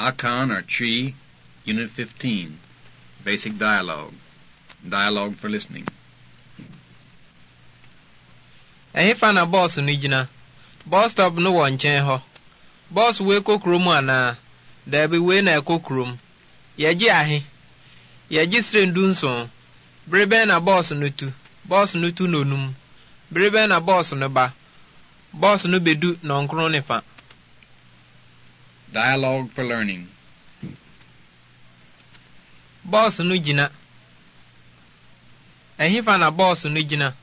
Akan or Chi, Unit 15. Basic Dialogue. Dialogue for Listening. Ehifa na boss no gyina. Bus stop no wɔ nkyɛn hɔ. Boss we kɔ kurom anaa? Dabi we na ɛkɔ kurom. Yɛgye ahe? Yɛgye srendu nson. Bere bɛn na boss no tu? Boss no tu n'onum. Bere bɛn na boss no ba? Boss no bedu nɔnkron ne fa. Dialogue for Learning. Boss no gyina. Ehifa na boss no gyina.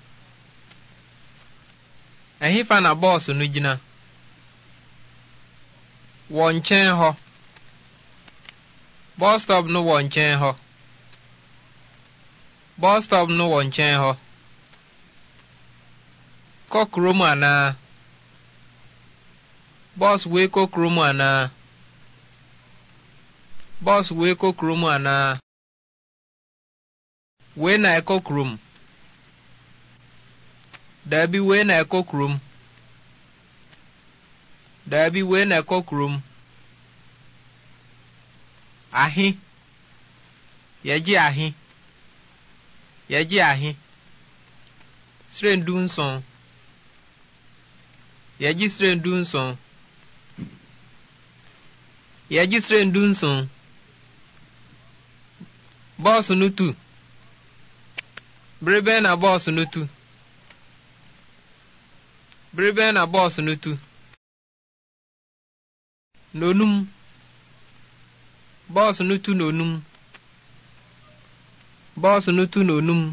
Ehifa na boss no gyina. Wɔ nkyɛn hɔ. Bus stop no wɔ nkyɛn hɔ. Bus stop no wɔ nkyɛn hɔ. Kɔ kurom anaa? Boss we kɔ kurom anaa? Boss we kɔ kurom anaa? We na ɛkɔ kurom. Dabi we na ɛkɔ kurom. Dabi we na ɛkɔ kurom. Ahe. Yɛgye ahe. Yɛgye ahe. Srendu nson. Yɛgye srendu nson. Yɛgye srendu nson. Boss no tu. Bere bɛn na boss no tu? Bere bɛn na boss no tu? N'onum. Boss no tu n'onum. Boss no tu n'onum.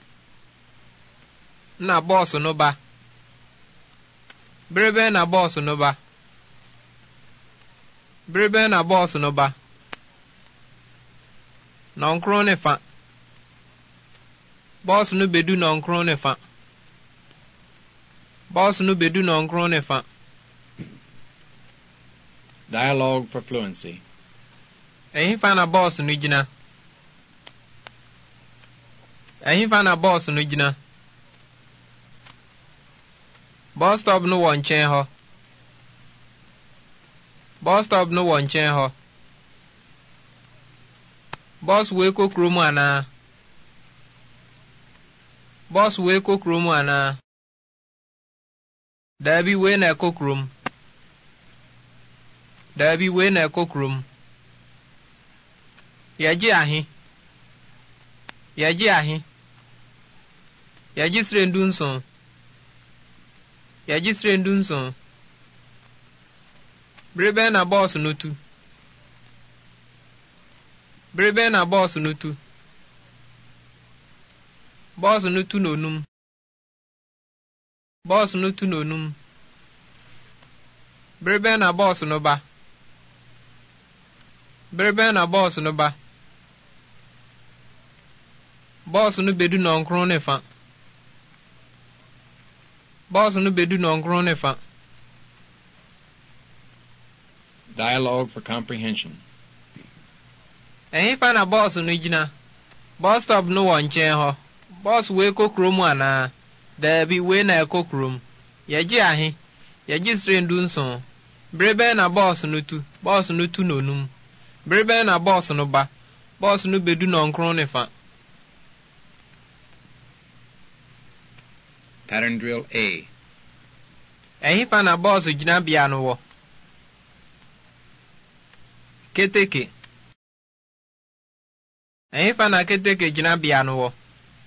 Na boss no ba. Bere bɛn na boss no ba? Bere bɛn na boss no ba? Nɔnkron ne fa. Boss no bedu nɔnkron ne fa. Boss no bedu nɔnkron ne fa. Dialogue for Fluency. Ehifa na boss no gyina. Ehifa na boss no gyina. Bus stop no wɔ nkyɛn hɔ. Bus stop no wɔ nkyɛn hɔ. Boss we kɔ kurom anaa? Boss we kɔ kurom anaa? Dabi we na ɛkɔ kurom. Dabi we na ɛkɔ kurom. Yɛgye ahe. Yɛgye ahe. Yɛgye srendu nson. Yɛgye srendu nson. Bere bɛn na boss no tu? Bere bɛn na boss no tu? Boss no tu n'onum. Boss no tu n'onum. Bere bɛn na boss no ba? Bere bɛn na boss no ba? Boss no bedu nɔnkron ne fa. Boss no bedu nɔnkron ne fa. Dialogue for Comprehension. Ehifa na boss no gyina. Bus stop no wɔ nkyɛn hɔ. Boss we kɔ kurom anaa? Dabi we na ɛkɔ kurom. Yɛgye ahe. Yɛgye srendu nson. Bere bɛn na boss no tu? Boss no tu n'onum. Bere bɛn na boss no ba? Boss no bedu nɔnkron ne fa. Pattern Drill A. Ehifa na boss gyina bia no wɔ. Keteke. Ehifa na keteke gyina bia no wɔ.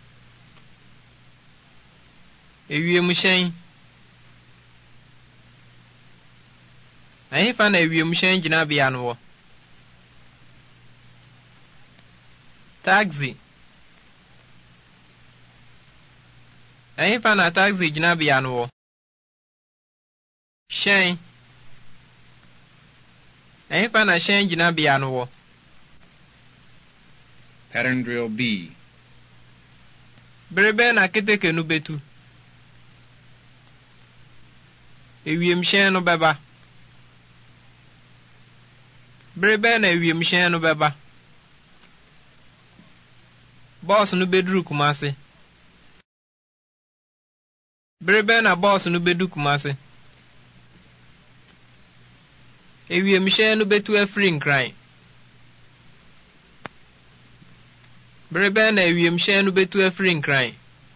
Ewiemuhyɛn. Ehifa na ewiemuhyɛn gyina bia no wɔ. Taxi. Ehifa na taxi gyina bia no wɔ. Hyɛn. Ehifa na hyɛn gyina bia no wɔ. Pattern Drill B. Bere bɛn na keteke no betu? Ewiemhyɛn no bɛba. Bere bɛn na ewiemhyɛn no bɛba? Boss no beduru Kumasi. Bere bɛn na boss no bedu Kumasi? Ewiemhyɛn no betu afiri nkran. Bere bɛn na ewiemhyɛn no betu afiri nkran.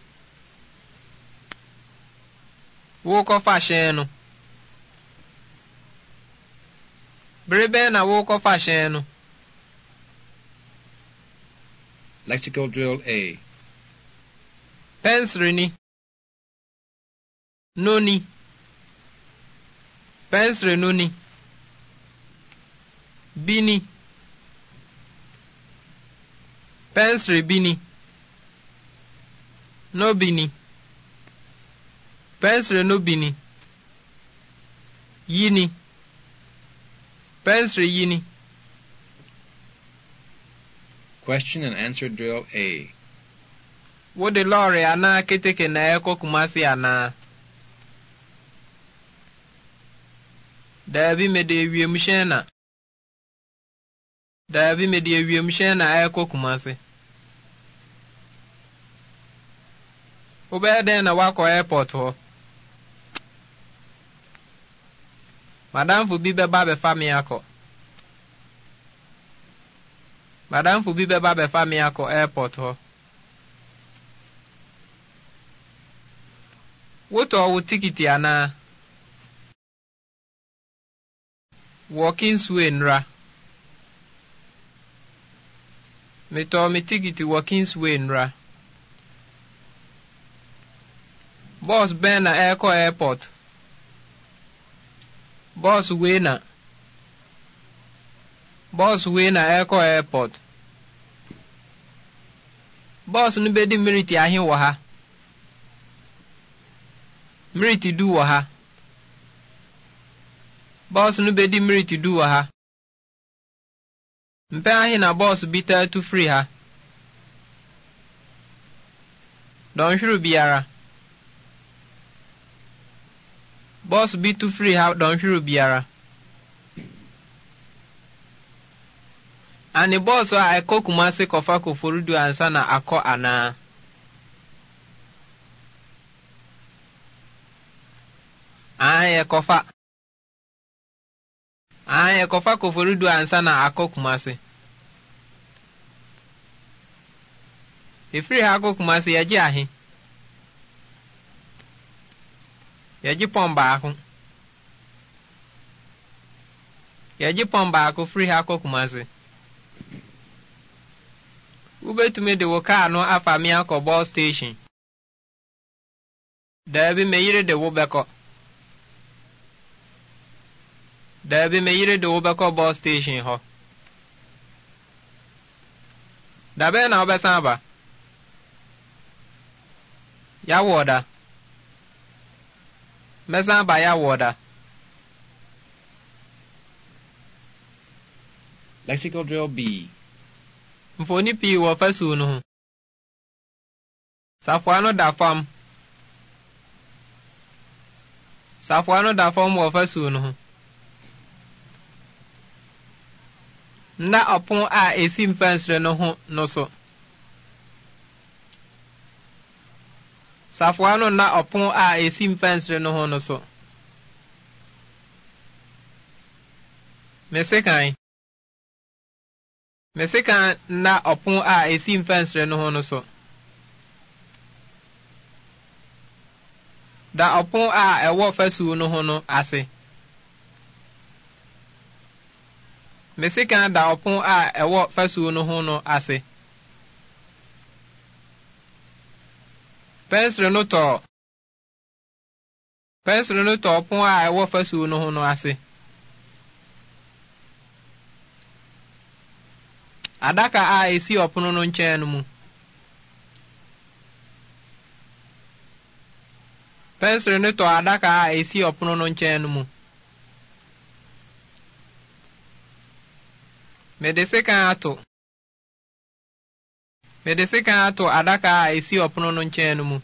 Wokɔfa hyɛn no. Bere bɛn na wokɔfa hyɛn no. Lexical drill A. Pensere ni. No ni. Pensere no ni. Bini. Pensere bini. No bini. Pensere no bini. Yini. Pensere yini. Question and answer drill A. Wo de lorry ana keteke na eko Kumasi ana. Dabi me de ewiemhyɛn na. Dabi me de ewiemhyɛn na eko Kumasi. Wo be den na wakɔ airport ho. Madam fu bi bɛba bɛfa me akɔ. Madam fu bi bɛba bɛfa me akɔ airport ho. Wotɔ wo tikiti ana. Walking sway nra. Metɔ me tikiti walking sway nra. Boss bɛn na ɛkɔ airport. Boss we na. Boss we na ɛkɔ airport. Boss no bedi miriti ahe wɔ ha. Miriti du wɔ ha. Boss no bedi miriti du wɔ ha. Mpɛ ahe na boss bi taa tu free ha. Dɔnhwere biara. Boss bi tu free ha dɔnhwere biara. Ani boss a ɛkɔ Kumasi kɔfa Koforudu ansa na akɔ ana. Aye kɔfa. Aye kɔfa Koforudu ansa na akɔ Kumasi. Efiri ha akɔ Kumasi yɛgye ahe. Yɛgye pɔn baako. Yɛgye pɔn baako firi ha akɔ Kumasi. Ubetumi de wo kaa no afa me akɔ bus station. Dabi meyire de wo bɛkɔ. Dabi meyire de wo bɛkɔ bus station hɔ. Dabe na wobɛsan aba. Ya wɔda. Mɛsan aba ya wɔda. Lexical drill B. Mfoni pii wɔ fasuo no ho. Safoa no da fam. Safoa no da fam wɔ fasuo no ho. Nda ɔpon a esi mfɛnsere no ho no so. Safoa no na ɔpon a esi mfɛnsere no ho no so. Mesekan. Mesekan na ɔpon a esi mfɛnsere no ho no so. Da ɔpon a ɛwɔ fasuo no ho no ase. Mesekan da ɔpon a ɛwɔ fasuo no ho no ase. Pensere no tɔ. Pensere no tɔ ɔpon a ɛwɔ fasuo no ho no ase. Adaka a esi ɔpono no nkyɛn no mu. Pensere no tɔ adaka a esi ɔpono no nkyɛn no mu. Mede sekan ato. Mede sekan ato adaka a esi ɔpono no nkyɛn no mu.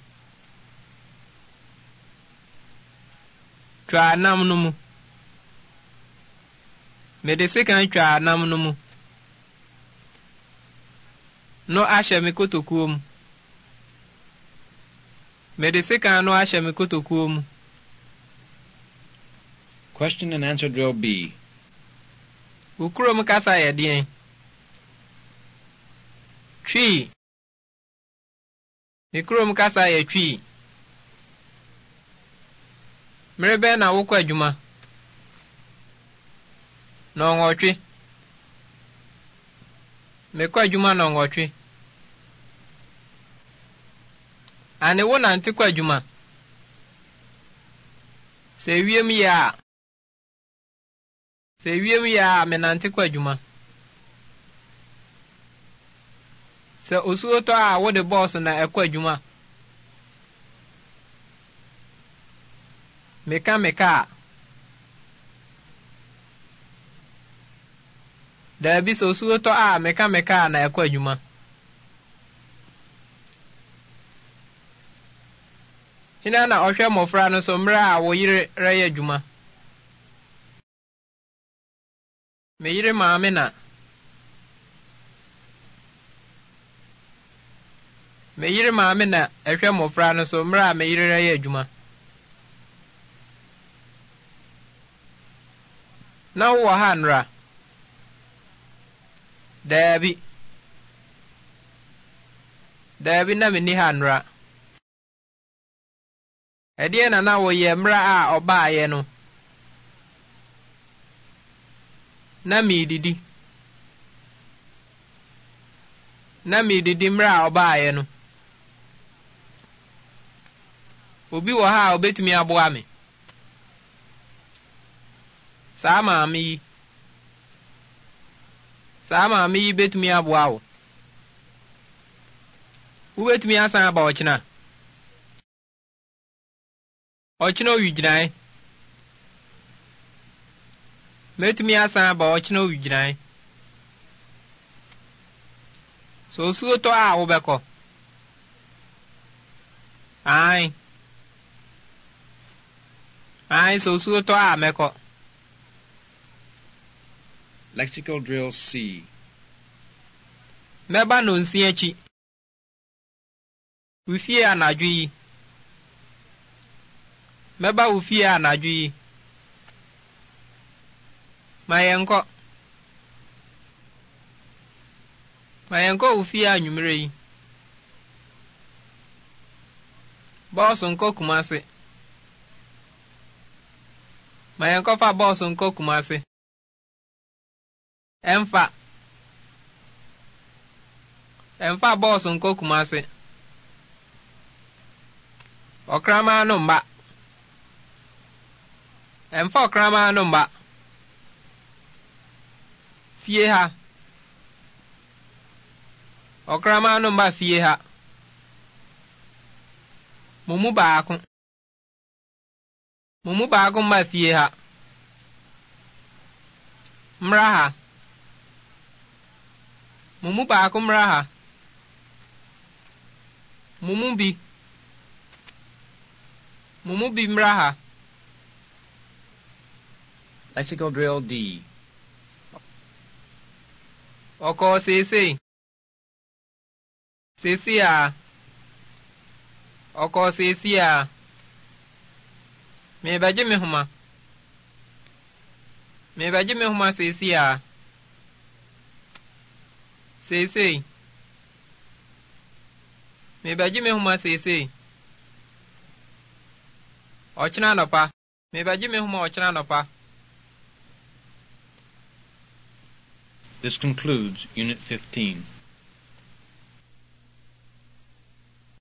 Twa anam no mu. Mede sekan twa anam no mu. No ahyɛ me kotokuo mu. Mede sekan no ahyɛ me kotokuo mu. Question and answer drill B. Ukurom kasa yɛ deɛn? Twi. Me kurom kasa yɛ twi. Mere bɛn na wokɔ adwuma? Nɔnwɔtwe. Mekɔ adwuma nɔnwɔtwe. Ane wo nante kɔ adwuma? Sɛ ewiem yɛ a. Sɛ ewiem yɛ a menante kɔ adwuma. Sɛ osuo tɔ a wode bɔɔso na ɛkɔ adwuma. Meka a. Daabi sɛ osuo tɔ a meka a na ɛkɔ adwuma. Hena na ɔhwɛ mmɔfra no so mmerɛ a wo yere rɛyɛ adwuma? Me yere maame na. Me yere maame na ɛhwɛ mmɔfra no so mmerɛ a me yere rɛyɛ adwuma. Na wowɔ ha nnora? Daabi. Daabi na menni ha nnora. Ɛdeɛ na woyɛ mmerɛ a ɔbaeɛ no? Na miididi. Na miididi mmerɛ a ɔbaeɛ no. Obi wɔ ha a obetumi aboa me. Saa maame yi. Saa maame yi betumi aboa wo. Wobetumi asan aba ɔkyena? Ɔkyena owigyinae. Metumi asan aba ɔkyena owigyinae. So osuo tɔ a wobɛkɔ? Ae. Ae, so osuo tɔ a mɛkɔ. Lexical Drill C. Mɛba nonsi akyi. Wo fie anadwo yi. Mɛba wo fie anadwo yi. Ma yɛnkɔ. Ma yɛnkɔ wo fie anwummere yi. Bɔɔso nkɔ Kumase. Ma yɛnkɔfa bɔɔso nkɔ Kumase. Ɛmfa bɔɔso nkɔ Kumase. Ɔkraman no mba. Ɛmfa ɔkraman no mba. Fie ha. Ɔkraman no mba fie ha. Mumu baako. Mumu baako mba fie ha. Mmra ha. Mumu baako mmra ha. Mumu bi. Mumu bi mmra ha. Lexical Drill D. Ɔkɔɔ seesei. Seesei a. Ɔkɔɔ seesei a. Mebɛgye me homa. Mebɛgye me homa seesei a. Seesei. Mebɛgye me homa seesei. Ɔkyena anɔpa. Mebɛgye me homa ɔkyena anɔpa. This concludes Unit 15.